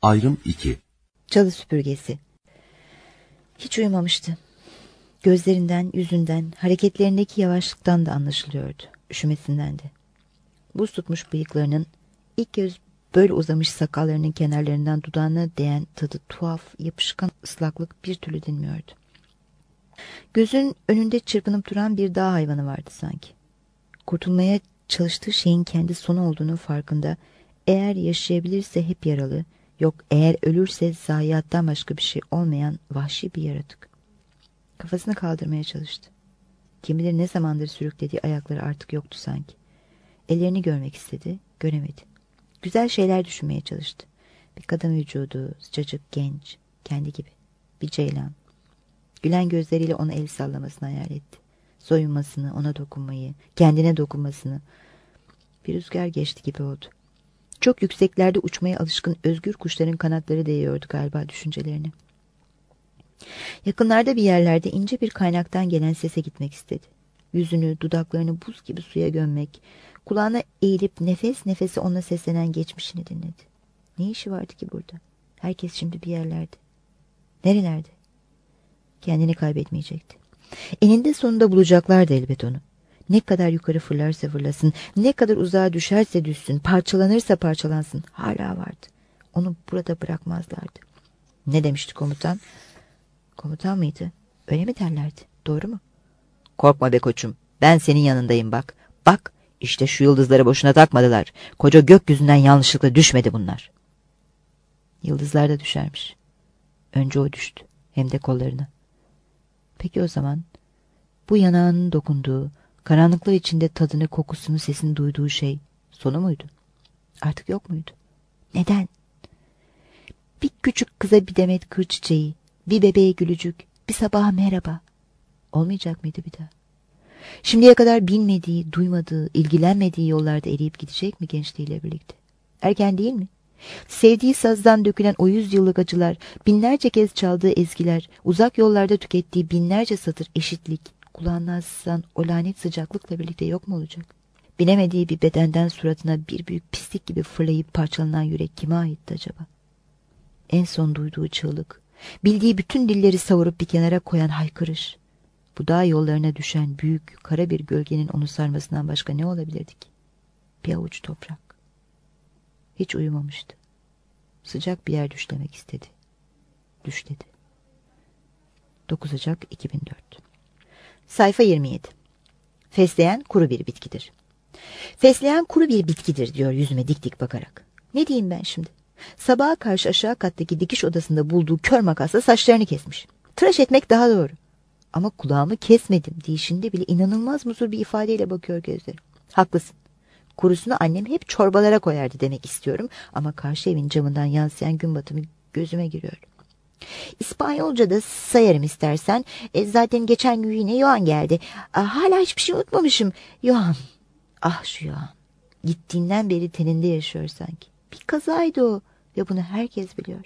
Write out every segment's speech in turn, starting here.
Ayrım 2. Çalı süpürgesi. Hiç uyumamıştı. Gözlerinden, yüzünden, hareketlerindeki yavaşlıktan da anlaşılıyordu. Üşümesinden de. Buz tutmuş bıyıklarının, ilk göz böyle uzamış sakallarının kenarlarından dudağına değen tadı tuhaf, yapışkan ıslaklık bir türlü dinmiyordu. Gözün önünde çırpınıp duran bir dağ hayvanı vardı sanki. Kurtulmaya çalıştığı şeyin kendi sonu olduğunu farkında, eğer yaşayabilirse hep yaralı, yok eğer ölürse zayiattan başka bir şey olmayan vahşi bir yaratık. Kafasını kaldırmaya çalıştı. Kim bilir ne zamandır sürüklediği ayakları artık yoktu sanki. Ellerini görmek istedi, göremedi. Güzel şeyler düşünmeye çalıştı. Bir kadın vücudu, sıcacık, genç, kendi gibi. Bir ceylan. Gülen gözleriyle ona el sallamasını hayal etti. Soyunmasını, ona dokunmayı, kendine dokunmasını. Bir rüzgar geçti gibi oldu. Çok yükseklerde uçmaya alışkın özgür kuşların kanatları değiyordu galiba düşüncelerine. Yakınlarda bir yerlerde ince bir kaynaktan gelen sese gitmek istedi. Yüzünü, dudaklarını buz gibi suya gömmek, kulağına eğilip nefes nefese ona seslenen geçmişini dinledi. Ne işi vardı ki burada? Herkes şimdi bir yerlerde. Nerelerde? Kendini kaybetmeyecekti. Eninde sonunda bulacaklardı elbet onu. Ne kadar yukarı fırlarsa fırlasın, ne kadar uzağa düşerse düşsün, parçalanırsa parçalansın, hala vardı. Onu burada bırakmazlardı. Ne demişti komutan? Komutan mıydı? Öyle mi derlerdi? Doğru mu? Korkma be koçum, ben senin yanındayım bak. Bak, işte şu yıldızları boşuna takmadılar. Koca gökyüzünden yanlışlıkla düşmedi bunlar. Yıldızlar da düşermiş. Önce o düştü, hem de kollarına. Peki o zaman bu yanağının dokunduğu, karanlıklar içinde tadını, kokusunu, sesini duyduğu şey sonu muydu? Artık yok muydu? Neden? Bir küçük kıza bir demet kır çiçeği, bir bebeğe gülücük, bir sabaha merhaba. Olmayacak mıydı bir daha? Şimdiye kadar bilmediği, duymadığı, ilgilenmediği yollarda eriyip gidecek mi gençliğiyle birlikte? Erken değil mi? Sevdiği sazdan dökülen o 100 yıllık acılar, binlerce kez çaldığı ezgiler, uzak yollarda tükettiği binlerce satır eşitlik, kulağından sızan o lanet sıcaklıkla birlikte yok mu olacak? Bilemediği bir bedenden suratına bir büyük pislik gibi fırlayıp parçalanan yürek kime aitti acaba? En son duyduğu çığlık, bildiği bütün dilleri savurup bir kenara koyan haykırış. Bu dağ yollarına düşen büyük, kara bir gölgenin onu sarmasından başka ne olabilirdi ki? Bir avuç toprak. Hiç uyumamıştı. Sıcak bir yer düşlemek istedi. Düş dedi. 9 Ocak 2004. Sayfa 27. Fesleğen kuru bir bitkidir. Fesleğen kuru bir bitkidir diyor yüzüme dik dik bakarak. Ne diyeyim ben şimdi? Sabaha karşı aşağı kattaki dikiş odasında bulduğu kör makasla saçlarını kesmiş. Tıraş etmek daha doğru. Ama kulağımı kesmedim deyişinde bile inanılmaz muzur bir ifadeyle bakıyor gözlerim. Haklısın. Kurusunu annem hep çorbalara koyardı demek istiyorum ama karşı evin camından yansıyan gün batımı gözüme giriyor. İspanyolca'da sayarım istersen. Zaten geçen gün yine Yohan geldi. Hala hiçbir şey unutmamışım. Yohan. Ah şu Yohan. Gittiğinden beri teninde yaşıyor sanki. Bir kazaydı o ve bunu herkes biliyor.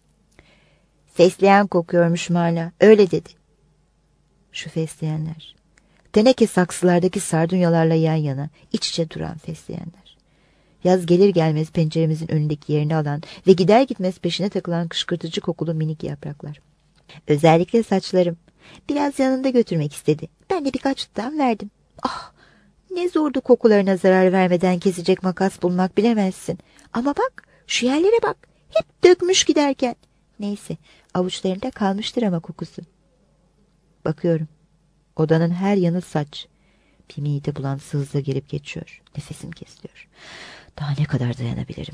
Fesleğen kokuyormuşum hala. Öyle dedi. Şu fesleğenler. Teneke saksılardaki sardunyalarla yan yana, iç içe duran fesleğenler. Yaz gelir gelmez penceremizin önündeki yerini alan ve gider gitmez peşine takılan kışkırtıcı kokulu minik yapraklar. Özellikle saçlarım. Biraz yanında götürmek istedi. Ben de birkaç tutam verdim. Ah, ne zordu kokularına zarar vermeden kesecek makas bulmak bilemezsin. Ama bak, şu yerlere bak. Hep dökmüş giderken. Neyse, avuçlarında kalmıştır ama kokusu. Bakıyorum. Odanın her yanı saç. Bir mide bulantısı hızla gelip geçiyor. Nefesim kesiliyor. Daha ne kadar dayanabilirim?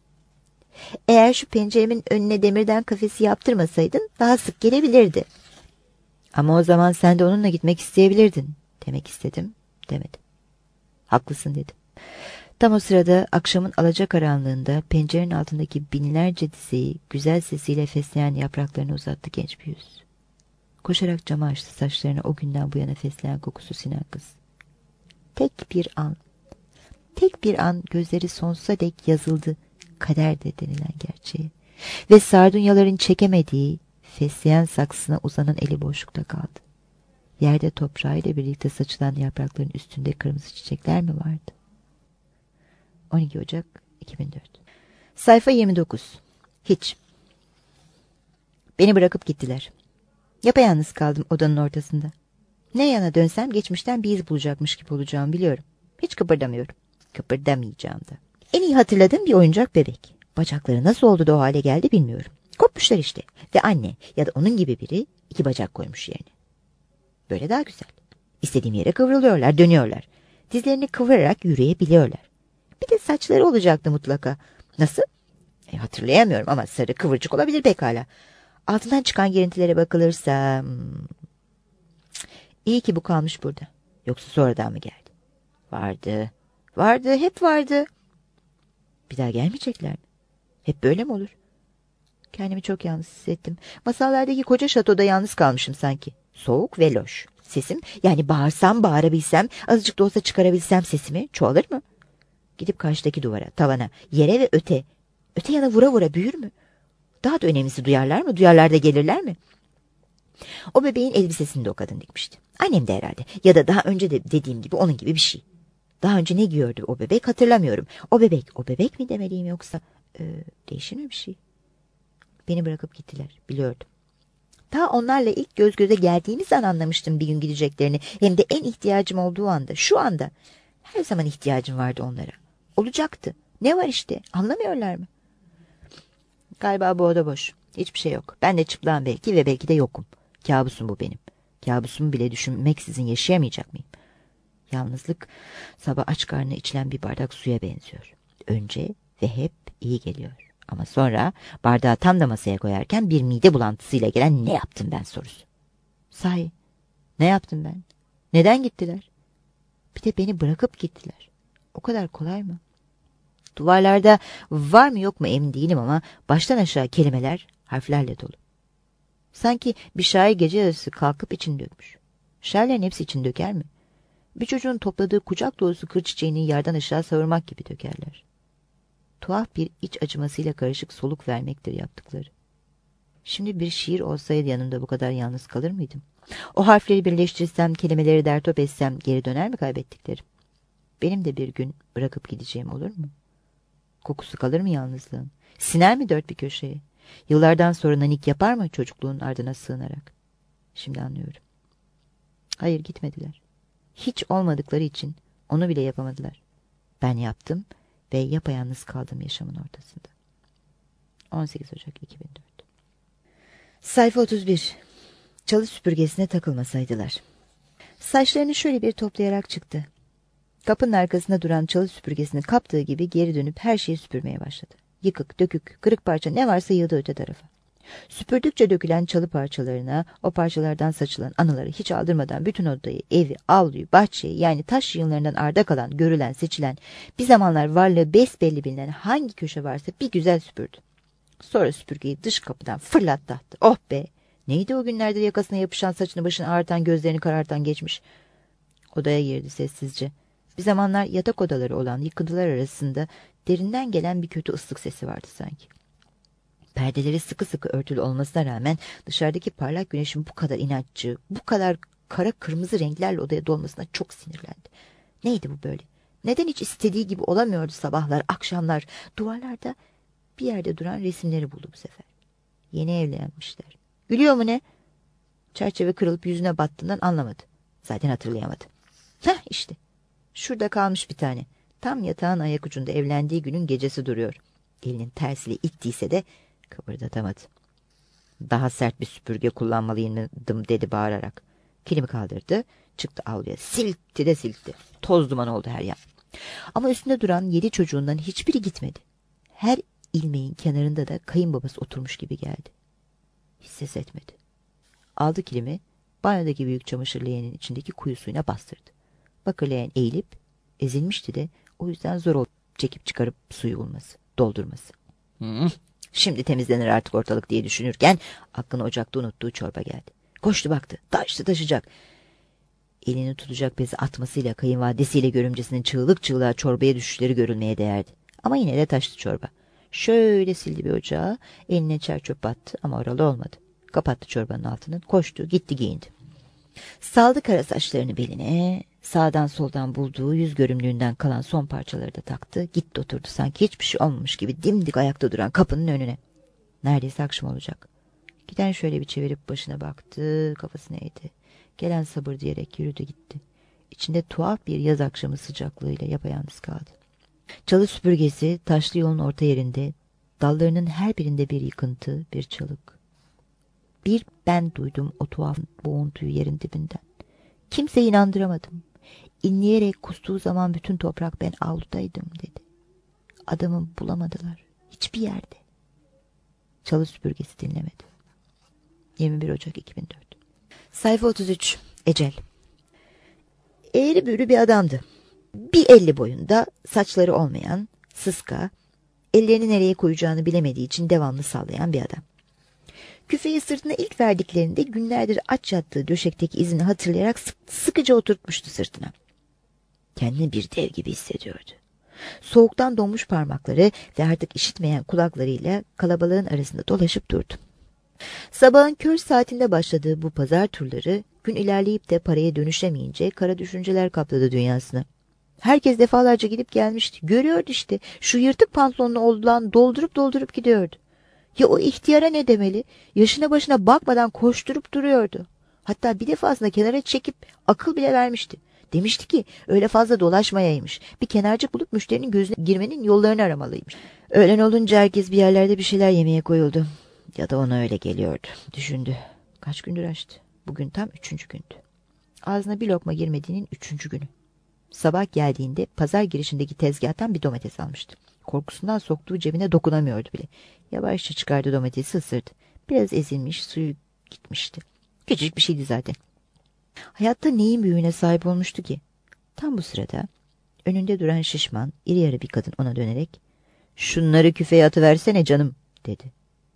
Eğer şu penceremin önüne demirden kafesi yaptırmasaydın daha sık gelebilirdi. Ama o zaman sen de onunla gitmek isteyebilirdin. Demek istedim, demedim. Haklısın dedim. Tam o sırada akşamın alacakaranlığında pencerenin altındaki binlerce dizeyi güzel sesiyle fesleğen yapraklarını uzattı genç bir yüz. Koşarak camı açtı, saçlarına o günden bu yana fesleğen kokusu sinen kız. Tek bir an gözleri sonsuza dek yazıldı kaderde denilen gerçeği. Ve sardunyaların çekemediği fesleğen saksısına uzanan eli boşlukta kaldı. Yerde toprağıyla birlikte saçılan yaprakların üstünde kırmızı çiçekler mi vardı? 12 Ocak 2004. Sayfa 29. Hiç. Beni bırakıp gittiler. Yapayalnız kaldım odanın ortasında. Ne yana dönsem geçmişten bir iz bulacakmış gibi olacağımı biliyorum. Hiç kıpırdamıyorum. Kıpırdamayacağım da. En iyi hatırladığım bir oyuncak bebek. Bacakları nasıl oldu da o hale geldi bilmiyorum. Kopmuşlar işte. Ve anne ya da onun gibi biri 2 bacak koymuş yerine. Böyle daha güzel. İstediğim yere kıvrılıyorlar, dönüyorlar. Dizlerini kıvırarak yürüyebiliyorlar. Bir de saçları olacaktı mutlaka. Nasıl? Hatırlayamıyorum ama sarı kıvırcık olabilir pekala. Altından çıkan girintilere bakılırsa... İyi ki bu kalmış burada. Yoksa sonradan mı geldi? Vardı. Vardı, hep vardı. Bir daha gelmeyecekler mi? Hep böyle mi olur? Kendimi çok yalnız hissettim. Masallardaki koca şatoda yalnız kalmışım sanki. Soğuk ve loş. Sesim, yani bağırsam bağırabilsem, azıcık da olsa çıkarabilsem sesimi çoğalır mı? Gidip karşıdaki duvara, tavana, yere ve öte. Öte yana vura vura büyür mü? Daha da önemlisi duyarlar mı? Duyarlar da gelirler mi? O bebeğin elbisesini de o kadın dikmişti. Annem de herhalde. Ya da daha önce de dediğim gibi onun gibi bir şey. Daha önce ne giyiyordu o bebek hatırlamıyorum. O bebek mi demeliyim yoksa değişir mi bir şey? Beni bırakıp gittiler, biliyordum. Ta onlarla ilk göz göze geldiğimiz an anlamıştım bir gün gideceklerini. Hem de en ihtiyacım olduğu anda, şu anda. Her zaman ihtiyacım vardı onlara. Olacaktı. Ne var işte, anlamıyorlar mı? Galiba bu oda boş. Hiçbir şey yok. Ben de çıplağım belki ve belki de yokum. Kabusum bu benim. Kabusumu bile düşünmeksizin yaşayamayacak mıyım? Yalnızlık sabah aç karnına içilen bir bardak suya benziyor. Önce ve hep iyi geliyor. Ama sonra bardağı tam da masaya koyarken bir mide bulantısıyla gelen ne yaptım ben sorusu. Sahi ne yaptım ben? Neden gittiler? Bir de beni bırakıp gittiler. O kadar kolay mı? Duvarlarda var mı yok mu emin değilim ama baştan aşağı kelimeler harflerle dolu. Sanki bir şair gece yarısı kalkıp için dökmüş. Şairlerin hepsi için döker mi? Bir çocuğun topladığı kucak dolusu kır çiçeğini yerden aşağı savurmak gibi dökerler. Tuhaf bir iç acımasıyla karışık soluk vermektir yaptıkları. Şimdi bir şiir olsaydı yanımda bu kadar yalnız kalır mıydım? O harfleri birleştirsem, kelimeleri dertop etsem geri döner mi kaybettiklerim? Benim de bir gün bırakıp gideceğim olur mu? Kokusu kalır mı yalnızlığın? Siner mi dört bir köşeye? Yıllardan sonra nanik yapar mı çocukluğun ardına sığınarak? Şimdi anlıyorum. Hayır, gitmediler. Hiç olmadıkları için onu bile yapamadılar. Ben yaptım ve yapayalnız kaldım yaşamın ortasında. 18 Ocak 2004. Sayfa 31. Çalı süpürgesine takılmasaydılar. Saçlarını şöyle bir toplayarak çıktı. Kapının arkasında duran çalı süpürgesini kaptığı gibi geri dönüp her şeyi süpürmeye başladı. Yıkık, dökük, kırık parça ne varsa yığdı öte tarafa. Süpürdükçe dökülen çalı parçalarına, o parçalardan saçılan anıları hiç aldırmadan bütün odayı, evi, avluyu, bahçeyi, yani taş yığınlarından arda kalan, görülen, seçilen, bir zamanlar varlığı besbelli bilinen hangi köşe varsa bir güzel süpürdü. Sonra süpürgeyi dış kapıdan fırlattı attı. Oh be! Neydi o günlerde yakasına yapışan, saçını başını ağartan, gözlerini karartan geçmiş? Odaya girdi sessizce. Bir zamanlar yatak odaları olan yıkıntılar arasında derinden gelen bir kötü ıslık sesi vardı sanki. Perdeleri sıkı sıkı örtülü olmasına rağmen dışarıdaki parlak güneşin bu kadar inatçı, bu kadar kara kırmızı renklerle odaya dolmasına çok sinirlendi. Neydi bu böyle? Neden hiç istediği gibi olamıyordu sabahlar, akşamlar? Duvarlarda bir yerde duran resimleri buldu bu sefer. Yeni evlenmişler. Gülüyor mu ne? Çerçeve kırılıp yüzüne battığından anlamadı. Zaten hatırlayamadı. Heh işte. Şurada kalmış bir tane. Tam yatağın ayak ucunda evlendiği günün gecesi duruyor. Elinin tersiyle ittiyse de kıpırdatamadı. Daha sert bir süpürge kullanmalıydım dedi bağırarak. Kilimi kaldırdı, çıktı avluya. Silkti de silkti. Toz duman oldu her yer. Ama üstünde duran 7 çocuğundan hiçbiri gitmedi. Her ilmeğin kenarında da kayınbabası oturmuş gibi geldi. Hiç ses etmedi. Aldı kilimi, banyodaki büyük çamaşır leğenin içindeki kuyu suyuna bastırdı. Bakır leğen eğilip ezilmişti de o yüzden zor oldu çekip çıkarıp suyu bulması, doldurması. Şimdi temizlenir artık ortalık diye düşünürken aklına ocakta unuttuğu çorba geldi. Koştu baktı, taşacak. Elini tutacak bezi atmasıyla kayınvalidesiyle görümcesinin çığlık çığlığa çorbaya düşüşleri görülmeye değerdi. Ama yine de taştı çorba. Şöyle sildi bir ocağı, eline çer çöp battı ama oralı olmadı. Kapattı çorbanın altını, koştu, gitti giyindi. Saldı kara saçlarını beline, sağdan soldan bulduğu yüz görümlüğünden kalan son parçaları da taktı, gitti oturdu sanki hiçbir şey olmamış gibi dimdik ayakta duran kapının önüne. Neredeyse akşam olacak. Giden şöyle bir çevirip başına baktı, kafasını eğdi. Gelen sabır diyerek yürüdü gitti. İçinde tuhaf bir yaz akşamı sıcaklığıyla yapayalnız kaldı. Çalı süpürgesi taşlı yolun orta yerinde, dallarının her birinde bir yıkıntı, bir çalık. Bir ben duydum o tuhaf boğuntuyu yerin dibinden. Kimseyi inandıramadım. İnleyerek kustuğu zaman bütün toprak ben avludaydım dedi. Adamı bulamadılar. Hiçbir yerde. Çalı süpürgesi dinlemedi. 21 Ocak 2004. Sayfa 33. Ecel. Eğri büğrü bir adamdı. 1.50 boyunda, saçları olmayan, sıska, ellerini nereye koyacağını bilemediği için devamlı sallayan bir adam. Küfeyi sırtına ilk verdiklerinde günlerdir aç yattığı döşekteki izini hatırlayarak sıkıca oturtmuştu sırtına. Kendini bir dev gibi hissediyordu. Soğuktan donmuş parmakları ve artık işitmeyen kulaklarıyla kalabalığın arasında dolaşıp durdu. Sabahın kör saatinde başladığı bu pazar turları gün ilerleyip de paraya dönüşemeyince kara düşünceler kapladı dünyasını. Herkes defalarca gidip gelmişti. Görüyordu işte. Şu yırtık pantolonlu oğlan doldurup gidiyordu. Ya o ihtiyara ne demeli? Yaşına başına bakmadan koşturup duruyordu. Hatta bir defasında kenara çekip akıl bile vermişti. Demişti ki öyle fazla dolaşmayaymış. Bir kenarcık bulup müşterinin gözüne girmenin yollarını aramalıymış. Öğlen olunca herkes bir yerlerde bir şeyler yemeye koyuldu. Ya da ona öyle geliyordu. Düşündü. Kaç gündür açtı. Bugün tam 3. gündü. Ağzına bir lokma girmediğinin 3. günü. Sabah geldiğinde pazar girişindeki tezgahtan bir domates almıştı. Korkusundan soktuğu cebine dokunamıyordu bile. Yavaşça çıkardı domatesi, ısırdı. Biraz ezilmiş, suyu gitmişti. Küçücük bir şeydi zaten. Hayatta neyin büyüğüne sahip olmuştu ki? Tam bu sırada önünde duran şişman, iri yarı bir kadın ona dönerek "Şunları küfeye atıversene canım," dedi.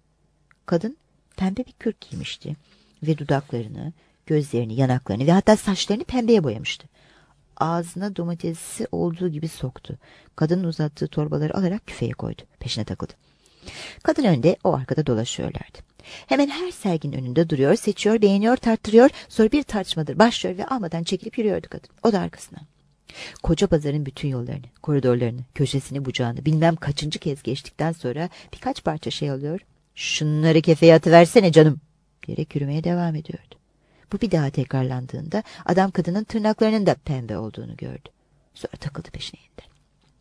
Kadın pembe bir kürk giymişti ve dudaklarını, gözlerini, yanaklarını ve hatta saçlarını pembeye boyamıştı. Ağzına domatesi olduğu gibi soktu. Kadının uzattığı torbaları alarak küfeye koydu. Peşine takıldı. Kadın önde, o arkada dolaşıyorlardı. Hemen her serginin önünde duruyor, seçiyor, beğeniyor, tarttırıyor. Sonra bir tartışmadır başlıyor ve almadan çekilip yürüyordu kadın. O da arkasından. Koca pazarın bütün yollarını, koridorlarını, köşesini, bucağını bilmem kaçıncı kez geçtikten sonra birkaç parça şey alıyor. "Şunları kefeye atıversene canım," diyerek yürümeye devam ediyordu. Bu bir daha tekrarlandığında adam kadının tırnaklarının da pembe olduğunu gördü. Sonra takıldı peşine yeniden.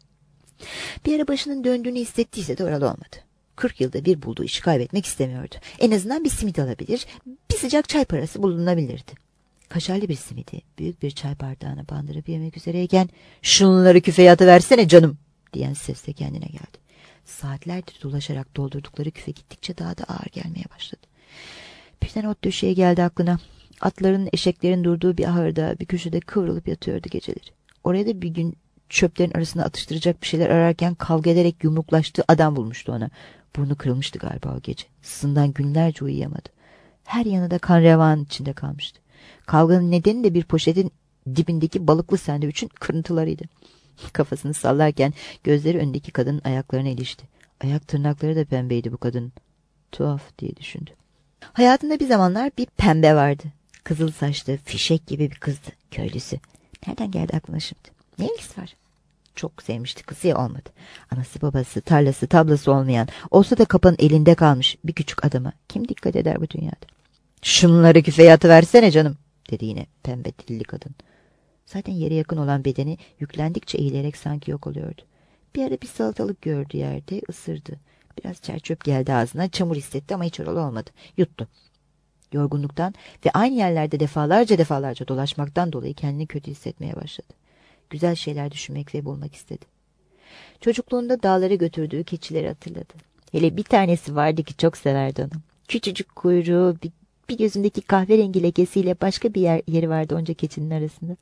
Bir ara başının döndüğünü hissettiyse de oralı olmadı. 40 yılda bir bulduğu işi kaybetmek istemiyordu. En azından bir simit alabilir, bir sıcak çay parası bulunabilirdi. Kaşarlı bir simidi büyük bir çay bardağına bandırıp yemek üzereyken "Şunları küfeye atıversene canım," diyen sesle kendine geldi. Saatlerdir dolaşarak doldurdukları küfe gittikçe daha da ağır gelmeye başladı. Birden ot döşeğe geldi aklına. Atların, eşeklerin durduğu bir ahırda bir köşede kıvrılıp yatıyordu geceleri. Oraya da bir gün çöplerin arasına atıştıracak bir şeyler ararken kavga ederek yumruklaştığı adam bulmuştu ona. Burnu kırılmıştı galiba o gece. Sızından günlerce uyuyamadı. Her yanı da kan revan içinde kalmıştı. Kavganın nedeni de bir poşetin dibindeki balıklı sandviçin kırıntılarıydı. Kafasını sallarken gözleri önündeki kadının ayaklarına ilişti. Ayak tırnakları da pembeydi bu kadının. Tuhaf diye düşündü. Hayatında bir zamanlar bir pembe vardı. Kızıl saçlı, fişek gibi bir kızdı, köylüsü. Nereden geldi aklına şimdi? Ne ilgisi var? Çok sevmişti kızı ya, olmadı. Anası babası, tarlası, tablası olmayan, olsa da kapının elinde kalmış bir küçük adama kim dikkat eder bu dünyada? "Şunları küfeye atıversene canım," dedi yine pembe dilli kadın. Zaten yere yakın olan bedeni yüklendikçe eğilerek sanki yok oluyordu. Bir ara bir salatalık gördü yerde, ısırdı. Biraz çerçöp geldi ağzına, çamur hissetti ama hiç oralı olmadı. Yuttu. Yorgunluktan ve aynı yerlerde defalarca dolaşmaktan dolayı kendini kötü hissetmeye başladı. Güzel şeyler düşünmek ve bulmak istedi. Çocukluğunda dağlara götürdüğü keçileri hatırladı. Hele bir tanesi vardı ki çok severdi onu. Küçücük kuyruğu, bir gözündeki kahverengi lekesiyle başka bir yeri vardı onca keçinin arasında.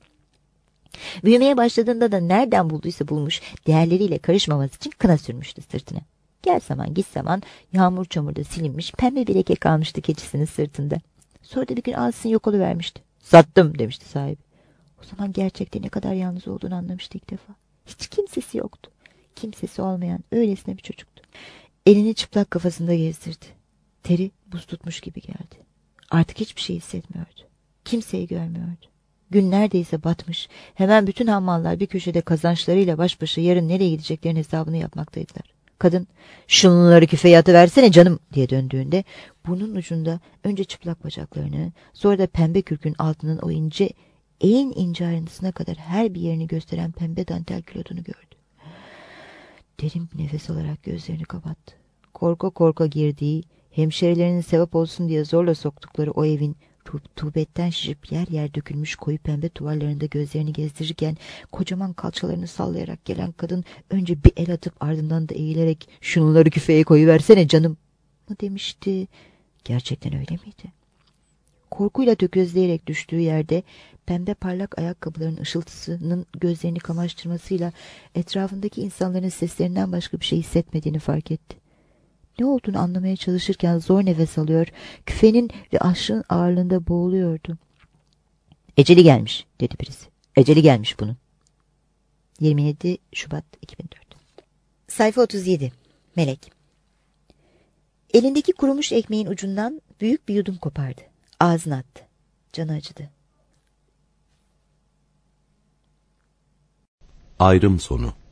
Büyümeye başladığında da nereden bulduysa bulmuş, diğerleriyle karışmaması için kına sürmüştü sırtına. Gel zaman git zaman yağmur çamurda silinmiş pembe bir leke kalmıştı keçisinin sırtında. Sonra da bir gün ağzısını yok oluvermişti. "Sattım," demişti sahibi. O zaman gerçekte ne kadar yalnız olduğunu anlamıştı ilk defa. Hiç kimsesi yoktu. Kimsesi olmayan öylesine bir çocuktu. Elini çıplak kafasında gezdirdi. Teri buz tutmuş gibi geldi. Artık hiçbir şey hissetmiyordu. Kimseyi görmüyordu. Gün neredeyse batmış. Hemen bütün hammallar bir köşede kazançlarıyla baş başa yarın nereye gideceklerin hesabını yapmaktaydılar. Kadın şunları küfeye atıversene canım diye döndüğünde burnun ucunda önce çıplak bacaklarını, sonra da pembe kürkün altının o ince, en ince ayrıntısına kadar her bir yerini gösteren pembe dantel külotunu gördü. Derin bir nefes alarak gözlerini kapattı. Korka korka girdiği, hemşerilerinin sevap olsun diye zorla soktukları o evin rutubetten şişip yer yer dökülmüş koyu pembe tuvallarında gözlerini gezdirirken kocaman kalçalarını sallayarak gelen kadın önce bir el atıp ardından da eğilerek şunları küfeye koyuversene canım mı demişti. Gerçekten öyle miydi? Korkuyla tökezleyerek düştüğü yerde pembe parlak ayakkabıların ışıltısının gözlerini kamaştırmasıyla etrafındaki insanların seslerinden başka bir şey hissetmediğini fark etti. Ne olduğunu anlamaya çalışırken zor nefes alıyor, küfenin ve aşığın ağırlığında boğuluyordu. Eceli gelmiş dedi birisi. Eceli gelmiş bunun. 27 Şubat 2004. Sayfa 37. Melek. Elindeki kurumuş ekmeğin ucundan büyük bir yudum kopardı. Ağzına attı. Canı acıdı. Ayrım sonu.